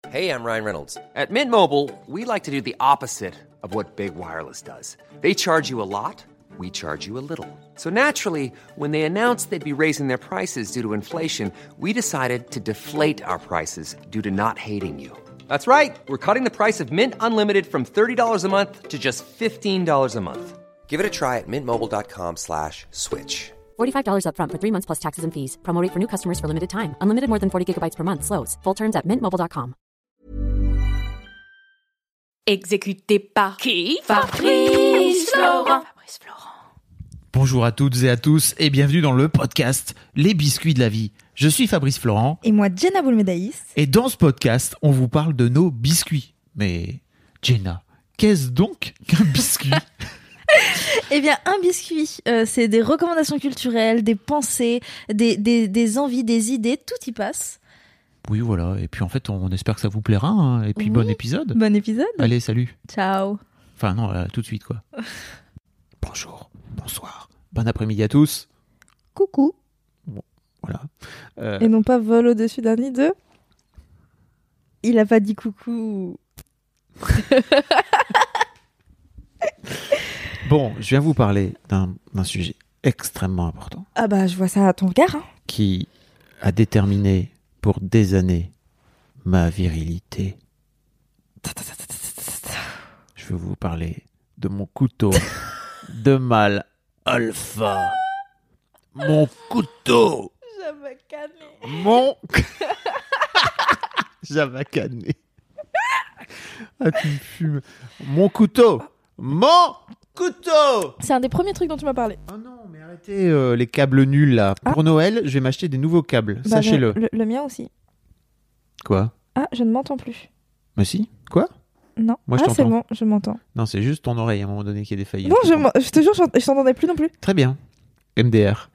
Hey, I'm Ryan Reynolds. At Mint Mobile, we like to do the opposite of what Big Wireless does. They charge you a lot, we charge you a little. So naturally, when they announced they'd be raising their prices due to inflation, we decided to deflate our prices due to not hating you. That's right. We're cutting the price of Mint Unlimited from $30 a month to just $15 a month. Give it a try at mintmobile.com/switch. $45 up front for 3 months plus taxes and fees. Promo rate for new customers for limited time. Unlimited more than 40 gigabytes per month. Slows full terms at mintmobile.com. Exécuté par qui? Fabrice Florent. Bonjour à toutes et à tous et bienvenue dans le podcast Les Biscuits de la Vie. Je suis Fabrice Florent. Et moi, Jenna Boulmedaïs. Et dans ce podcast, on vous parle de nos biscuits. Mais Jenna, qu'est-ce donc qu'un biscuit? Eh bien, un biscuit, c'est des recommandations culturelles, des pensées, des envies, des idées, tout y passe. Oui, voilà. Et puis en fait, on espère que ça vous plaira. Hein. Et puis Oui. bon épisode. Bon épisode. Allez, salut. Ciao. Enfin non, tout de suite quoi. Bonjour, bonsoir, bon après-midi à tous. Coucou. Voilà. Et non pas vol au-dessus d'un nid de... Il a pas dit coucou. Bon, je viens vous parler d'un sujet extrêmement important Ah bah, je vois ça à ton regard. Hein. qui a déterminé pour des années ma virilité. Je veux vous parler de mon couteau de mâle alpha. Mon couteau. Jamacané. Mon... Jamacané. Ah, tu me fumes. Mon couteau. Mon couteau. C'est un des premiers trucs dont tu m'as parlé. Oh non, mais arrêtez les câbles nuls là. Pour Noël, je vais m'acheter des nouveaux câbles. Bah, Sachez-le. Le mien aussi. Quoi? Ah, je ne m'entends plus. Mais si. Quoi? Non. Moi, je c'est t'entends. bon, je m'entends. Non, c'est juste ton oreille à un moment donné qui est défaillie. Non, je te jure, je t'entendais plus non plus. Très bien. MDR.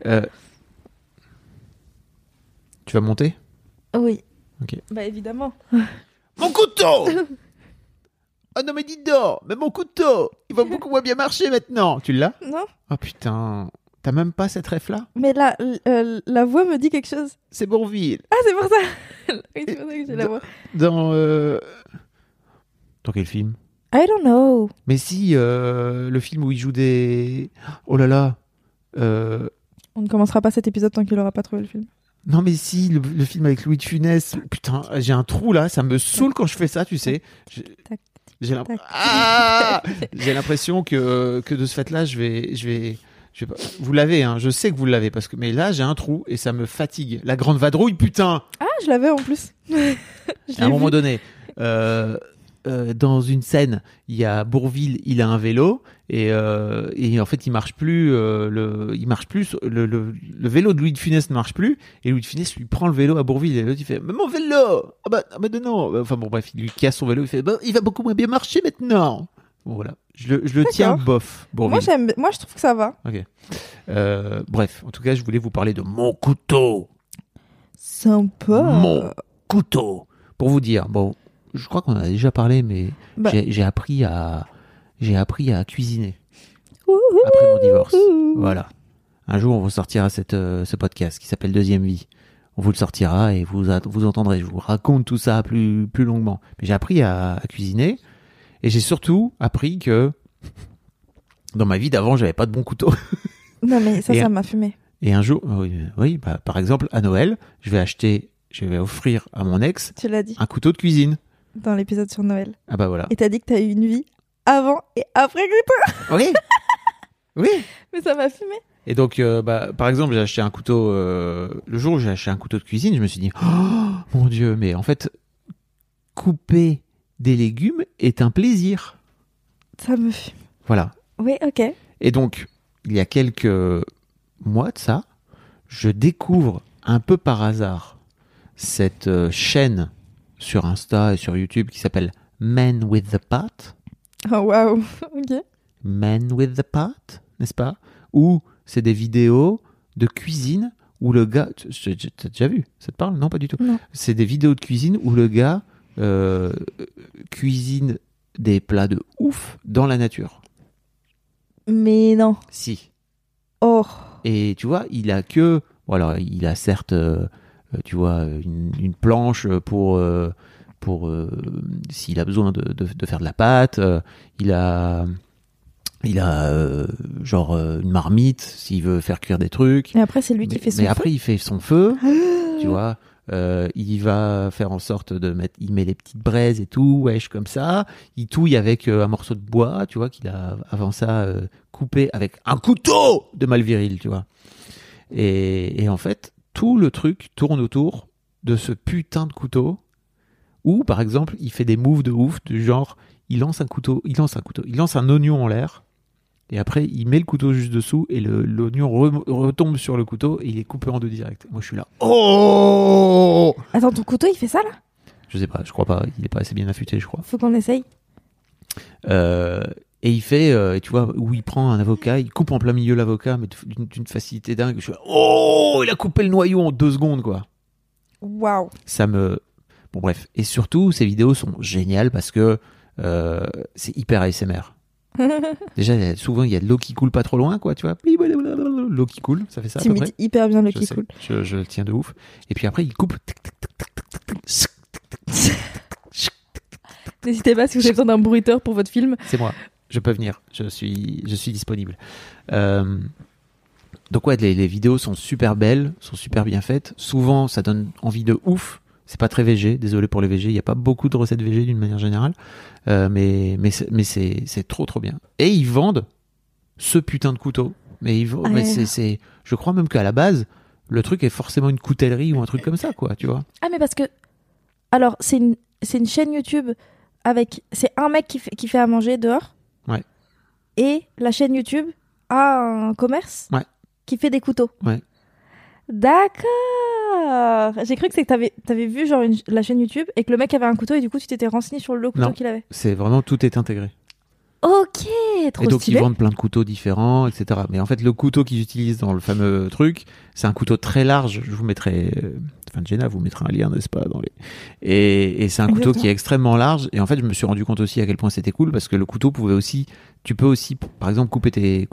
Tu vas monter? Oui. Ok. Bah évidemment. Mon couteau. Oh non mais dis donc, mais mon couteau, il va beaucoup moins bien marcher maintenant. Tu l'as? Non. Oh putain, t'as même pas cette ref là? Mais là, la voix me dit quelque chose. C'est Bourville. Ah, c'est pour ça. Oui, c'est pour ça que j'ai la voix. Dans quel film? I don't know. Mais si, le film où il joue des... Oh là là. On ne commencera pas cet épisode tant qu'il aura pas trouvé le film. Non mais si, le film avec Louis de Funès. Putain, j'ai un trou là, ça me saoule quand je fais ça, tu sais. J'ai l'impression que de ce fait-là, je vais pas... Vous l'avez, hein, je sais que vous l'avez, mais là, j'ai un trou et ça me fatigue. La grande vadrouille, putain. Ah, je l'avais en plus. À un moment donné, dans une scène, il y a Bourville, il a un vélo et en fait, il marche plus. Le vélo de Louis de Funès ne marche plus et Louis de Funès lui prend le vélo à Bourville et l'autre il fait mais mon vélo, ah bah non. Enfin bon bref, il lui casse son vélo, il fait il va beaucoup moins bien marcher maintenant. Bon, voilà, je le tiens bof. Bourville. Moi, je trouve que ça va. Ok. Bref, en tout cas, je voulais vous parler de mon couteau. Sympa. Mon couteau. Pour vous dire, bon, je crois qu'on en a déjà parlé, mais j'ai appris à cuisiner après mon divorce. Voilà. Un jour, on vous sortira ce podcast qui s'appelle Deuxième Vie. On vous le sortira et vous entendrez. Je vous raconte tout ça plus longuement. Mais j'ai appris à cuisiner et j'ai surtout appris que dans ma vie d'avant, j'avais pas de bon couteau. Non, mais ça m'a fumé. Et un jour, oui, par exemple, à Noël, je vais offrir à mon ex Tu l'as dit un couteau de cuisine. dans l'épisode sur Noël. Ah bah voilà. Et t'as dit que t'as eu une vie avant et après couteau. Oui. Oui. Mais ça m'a fumé. Et donc, par exemple, j'ai acheté un couteau... le jour où j'ai acheté un couteau de cuisine, je me suis dit, oh mon Dieu, mais en fait, couper des légumes est un plaisir. Ça me fume. Voilà. Oui, ok. Et donc, il y a quelques mois de ça, je découvre un peu par hasard cette chaîne sur Insta et sur YouTube qui s'appelle Men with the Pot. Oh, waouh. Ok. Men with the Pot, n'est-ce pas? Où c'est des vidéos de cuisine où le gars... T'as déjà vu? Ça te parle? Non, pas du tout. Non. C'est des vidéos de cuisine où le gars cuisine des plats de ouf dans la nature. Mais non. Si. Oh. Et tu vois, il a que... Bon, alors, il a certes, tu vois, une planche pour pour s'il a besoin de faire de la pâte. Il a genre une marmite s'il veut faire cuire des trucs. Et après, c'est lui qui fait son Mais feu. après, il fait son feu, tu vois. Il va faire en sorte il met les petites braises et tout, wesh, comme ça. Il touille avec un morceau de bois, tu vois, qu'il a avant ça coupé avec un couteau de mal viril, tu vois. Et en fait, tout le truc tourne autour de ce putain de couteau. Ou par exemple, il fait des moves de ouf, du genre, il lance un oignon en l'air. Et après, il met le couteau juste dessous et l'oignon retombe sur le couteau et il est coupé en deux direct. Moi, je suis là. Oh! Attends, ton couteau, il fait ça, là? Je sais pas, je crois pas. Il est pas assez bien affûté, je crois. Faut qu'on essaye. Et il fait, tu vois, où il prend un avocat, il coupe en plein milieu l'avocat, mais d'une facilité dingue. Je suis là. Oh! Il a coupé le noyau en 2 secondes, quoi. Waouh. Bon, bref. Et surtout, ces vidéos sont géniales parce que c'est hyper ASMR. Déjà, souvent, il y a de l'eau qui coule pas trop loin, quoi, tu vois. L'eau qui coule, ça fait ça à peu près. T'imites hyper bien l'eau Je qui sais, coule. je le tiens de ouf. Et puis après, il coupe. N'hésitez pas si vous avez besoin d'un bruiteur pour votre film. C'est moi. Je peux venir. Je suis disponible. Donc ouais, les vidéos sont super belles, sont super bien faites. Souvent, ça donne envie de ouf. C'est pas très végé, désolé pour les végés, il n'y a pas beaucoup de recettes végé d'une manière générale, mais c'est trop bien. Et ils vendent ce putain de couteau. Mais je crois même qu'à la base, le truc est forcément une coutellerie ou un truc comme ça, quoi, tu vois. Ah, mais parce que... Alors, c'est une chaîne YouTube avec... C'est un mec qui fait à manger dehors. Ouais. Et la chaîne YouTube a un commerce qui fait des couteaux. Ouais. D'accord. J'ai cru que c'est que t'avais vu genre la chaîne YouTube et que le mec avait un couteau et du coup tu t'étais renseigné sur le couteau qu'il avait. C'est vraiment, tout est intégré. Ok, trop et donc stylé. ils vendent plein de couteaux différents, etc. Mais en fait, le couteau qu'ils utilisent dans le fameux truc, c'est un couteau très large. Je vous mettrai, Jenna vous mettra un lien, n'est-ce pas, et c'est un couteau qui est extrêmement large. Et en fait, je me suis rendu compte aussi à quel point c'était cool parce que le couteau tu peux aussi, par exemple, couper tes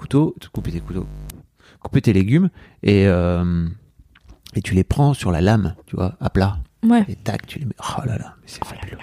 légumes et tu les prends sur la lame, tu vois, à plat. Ouais. Et tac, tu les mets. Oh là là, c'est fabuleux.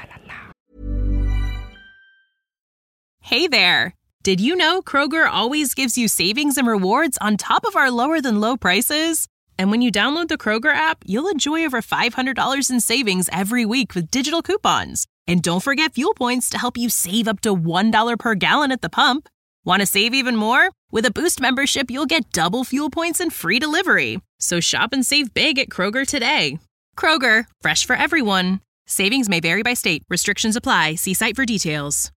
Hey there! Did you know Kroger always gives you savings and rewards on top of our lower-than-low prices? And when you download the Kroger app, you'll enjoy over $500 in savings every week with digital coupons. And don't forget fuel points to help you save up to $1 per gallon at the pump. Want to save even more? With a Boost membership, you'll get double fuel points and free delivery. So shop and save big at Kroger today. Kroger, fresh for everyone. Savings may vary by state. Restrictions apply. See site for details.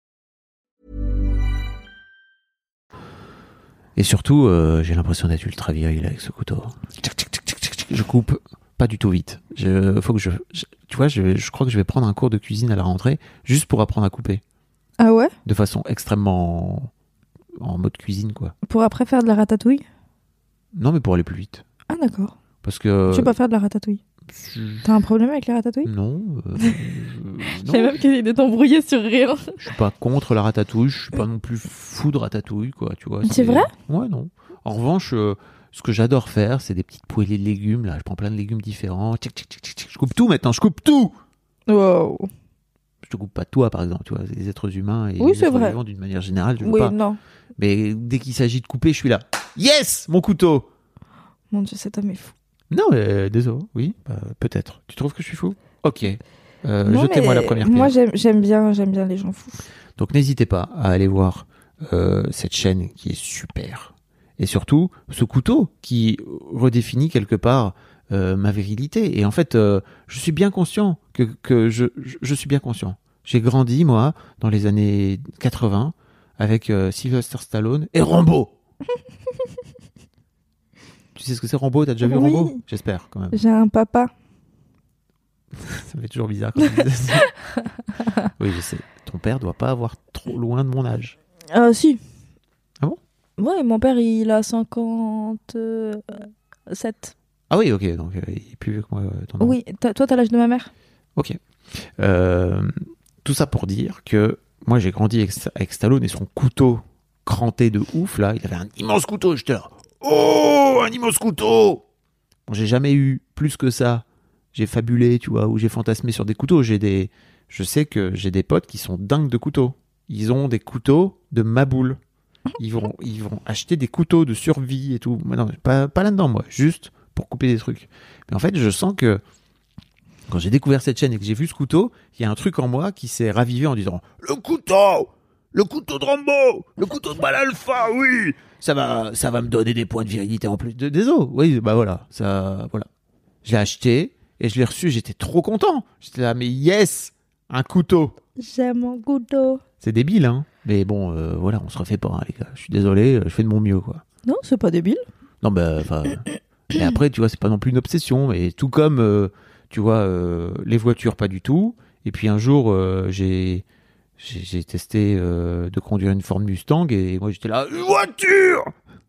Et surtout, j'ai l'impression d'être ultra viril avec ce couteau. Je coupe pas du tout vite. Tu vois, je crois que je vais prendre un cours de cuisine à la rentrée juste pour apprendre à couper. Ah ouais? De façon extrêmement en mode cuisine, quoi. Pour après faire de la ratatouille? Non, mais pour aller plus vite. Ah d'accord. Parce que... Tu veux pas faire de la ratatouille? T'as un problème avec la ratatouille? Non. J'ai même qu'essayer de t'embrouiller sur rien. Je suis pas contre la ratatouille, je suis pas non plus fou de ratatouille, quoi, tu vois. C'est vrai? Ouais, non. En revanche, ce que j'adore faire, c'est des petites poêlées de légumes, là. Je prends plein de légumes différents. Je coupe tout maintenant, je coupe tout! Wow. Je te coupe pas toi, par exemple, tu vois. Les êtres humains et oui, les êtres vivants, d'une manière générale, je veux pas. Non. Mais dès qu'il s'agit de couper, je suis là. Yes! Mon couteau! Mon Dieu, cet homme est fou. Non, désolé, oui, peut-être. Tu trouves que je suis fou? Ok. Jetez-moi la première pierre. Moi, j'aime bien les gens fous. Donc, n'hésitez pas à aller voir cette chaîne qui est super. Et surtout, ce couteau qui redéfinit quelque part ma virilité. Et en fait, je suis bien conscient que je suis bien conscient. J'ai grandi, moi, dans les années 80, avec Sylvester Stallone et Rambo. Tu sais ce que c'est Rambo? T'as déjà vu Rambo? J'espère, quand même. J'ai un papa. Ça me fait toujours bizarre quand tu dis ça. Oui, je sais. Ton père doit pas avoir trop loin de mon âge. Si. Ah bon? Ouais, mon père, il a 57. Ah oui, ok. Donc, il est plus vieux que moi. Oui, toi, t'as l'âge de ma mère. Ok. Tout ça pour dire que moi, j'ai grandi avec Stallone et son couteau cranté de ouf, là. Il avait un immense couteau, j'étais là. Oh, un immense couteau! Bon, j'ai jamais eu plus que ça. J'ai fabulé, tu vois, ou j'ai fantasmé sur des couteaux. J'ai des je sais que j'ai des potes qui sont dingues de couteaux. Ils ont des couteaux de maboule. Ils vont acheter des couteaux de survie et tout. Mais non, pas là-dedans, moi. Juste pour couper des trucs. Mais en fait, je sens que quand j'ai découvert cette chaîne et que j'ai vu ce couteau, il y a un truc en moi qui s'est ravivé en disant « Le couteau de Rambo! Le couteau de Mal-Alpha, oui! Ça va me donner des points de virilité en plus. Des os. Oui, bah voilà. Voilà. Je l'ai acheté et je l'ai reçu. J'étais trop content. J'étais là, mais yes! Un couteau. J'aime mon couteau. C'est débile, hein. Mais bon, voilà, on se refait pas, hein, les gars. Je suis désolé, je fais de mon mieux, quoi. Non, c'est pas débile. Non, enfin... mais après, tu vois, c'est pas non plus une obsession. Mais tout comme, tu vois, les voitures, pas du tout. Et puis un jour, j'ai testé de conduire une Ford Mustang et moi, j'étais là, une voiture.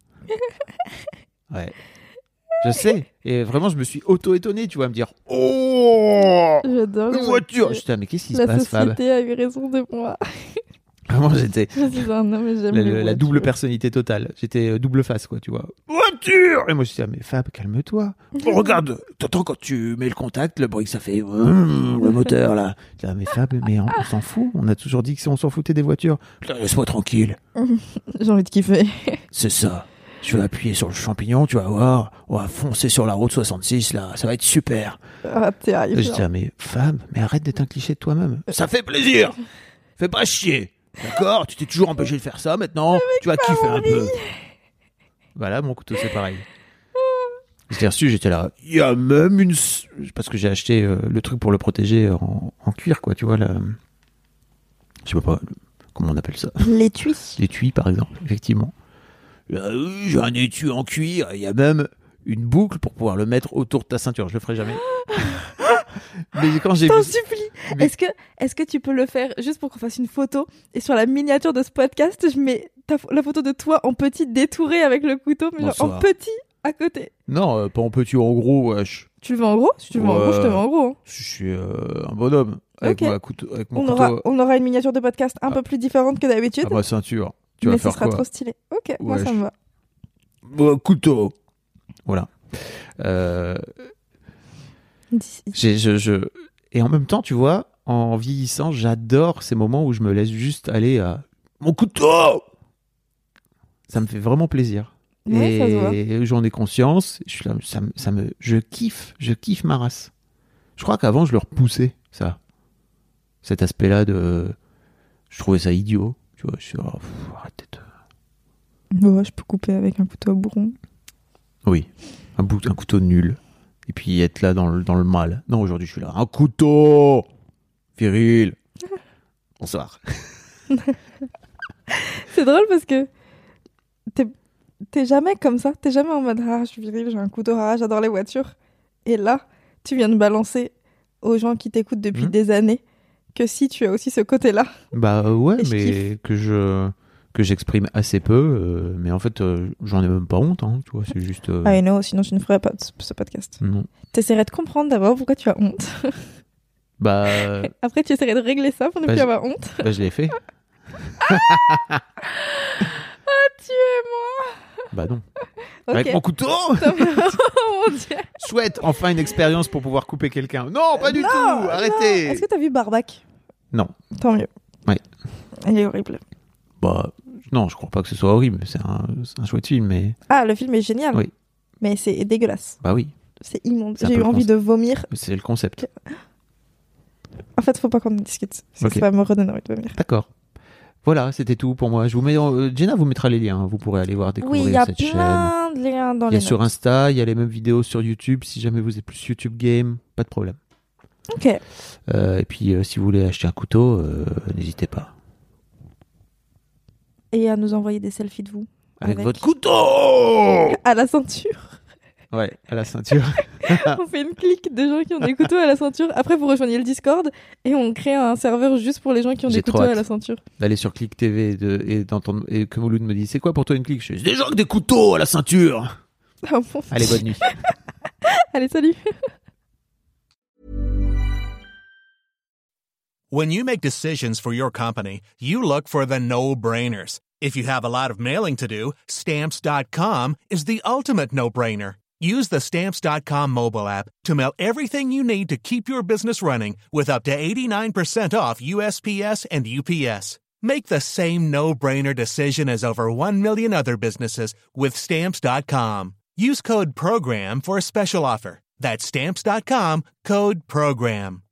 Ouais. Je sais. Et vraiment, je me suis auto-étonné, tu vois, à me dire, oh, j'adore une voiture. J'étais là, mais qu'est-ce qui se passe, Fab? La société a eu raison de moi. Vraiment, j'étais Je suis un homme et j'aime les la voitures. double personnalité totale. J'étais double face, quoi, tu vois. Voiture! Et moi, je disais, mais Fab, calme-toi. Oh, regarde, t'entends quand tu mets le contact, le bruit que ça fait, le moteur, là. Je dis, mais Fab, mais on s'en fout. On a toujours dit que si on s'en foutait des voitures. Laisse-moi tranquille. J'ai envie de kiffer. C'est ça. Je vais appuyer sur le champignon, tu vas voir. On va foncer sur la route 66, là. Ça va être super. Ah, t'es arrivé. Je dis, mais Fab, mais arrête d'être un cliché de toi-même. Ça fait plaisir. Fais pas chier. D'accord? Tu t'es toujours empêché de faire ça. Maintenant, tu vas kiffer un peu. Voilà, mon couteau, c'est pareil. Je l'ai reçu, j'étais là. Il y a même une... Parce que j'ai acheté le truc pour le protéger en cuir, quoi. Tu vois, là... Je sais pas comment on appelle ça. L'étui. L'étui, par exemple, effectivement. J'ai un étui en cuir. Il y a même une boucle pour pouvoir le mettre autour de ta ceinture. Je le ferai jamais. Mais quand j'ai T'en vu... supplie. Mais- Est-ce que tu peux le faire juste pour qu'on fasse une photo et sur la miniature de ce podcast, je mets la photo de toi en petit détouré avec le couteau, mais genre Bonsoir. en petit à côté. Non, pas en petit ou en gros, wesh. Tu le veux en gros? Si tu le veux en gros, je te le mets en gros. Hein. Je suis un bonhomme avec, Ok. avec mon On couteau aura une miniature de podcast un peu plus différente que d'habitude, à ma ceinture. Tu mais vas ce faire sera quoi? trop stylé. Ok, moi Wesh. ça me va. Couteau. Voilà. Et en même temps, tu vois, en vieillissant, j'adore ces moments où je me laisse juste aller à mon couteau. Ça me fait vraiment plaisir. Ouais, ça se voit. Et j'en ai conscience. Je suis là, je kiffe ma race. Je crois qu'avant, je le repoussais, ça. Cet aspect-là je trouvais ça idiot. Tu vois, je suis arrête d'être... Ouais, je peux couper avec un couteau à bourron. Oui, un couteau nul. Et puis être là dans le mal. Non, aujourd'hui, je suis là. Un couteau viril. Bonsoir. C'est drôle parce que t'es jamais comme ça. T'es jamais en mode ah, je suis viril, j'ai un couteau, ah, j'adore les voitures. Et là, tu viens de balancer aux gens qui t'écoutent depuis des années que si tu as aussi ce côté-là. Bah ouais, Et je mais que j'exprime assez peu. Mais en fait, j'en ai même pas honte. Hein, tu vois, c'est juste... I know, sinon tu ne ferais pas ce podcast. Non. T'essaierais de comprendre d'abord pourquoi tu as honte. Bah, Après, tu essaierais de régler ça pour ne Bah, plus avoir honte. je l'ai fait. Tuez-moi. Bah non. Ok. Avec mon couteau. Oh mon Dieu. Chouette, enfin une expérience pour pouvoir couper quelqu'un. Non, pas du Non, tout. non. Arrêtez. Est-ce que t'as vu Barbac? Non. Tant mieux. Ouais. Il est horrible. Bah non, je crois pas que ce soit horrible. C'est un chouette film, mais Ah, le film est génial. Oui. Mais c'est dégueulasse. bah oui, C'est immonde. C'est un J'ai peu eu le envie de vomir. c'est le concept. En fait, faut pas qu'on en discute. Parce que Ok. ça va me redonner envie de vomir. D'accord. Voilà, c'était tout pour moi. Je vous mets Jenna vous mettra les liens. Hein. Vous pourrez aller voir découvrir Oui, il y a cette chaîne. plein de liens dans Il y a les sur notes. Insta, il y a les mêmes vidéos sur YouTube. Si jamais vous êtes plus YouTube game, pas de problème. Ok. Et puis si vous voulez acheter un couteau, n'hésitez pas. Et à nous envoyer des selfies de vous. Avec votre couteau. À la ceinture. Ouais, à la ceinture. On fait une clique de gens qui ont des couteaux à la ceinture. Après, vous rejoignez le Discord et on crée un serveur juste pour les gens qui ont J'ai des trop couteaux à hâte. la ceinture. D'aller sur Click TV et que Mouloud me dit c'est quoi pour toi une clique? Je dis, c'est des gens avec des couteaux à la ceinture. Ah bon. Allez, bonne nuit. Allez, salut. When you make decisions for your company, you look for the no-brainers. If you have a lot of mailing to do, Stamps.com is the ultimate no-brainer. Use the Stamps.com mobile app to mail everything you need to keep your business running with up to 89% off USPS and UPS. Make the same no-brainer decision as over 1 million other businesses with Stamps.com. Use code PROGRAM for a special offer. That's Stamps.com, code PROGRAM.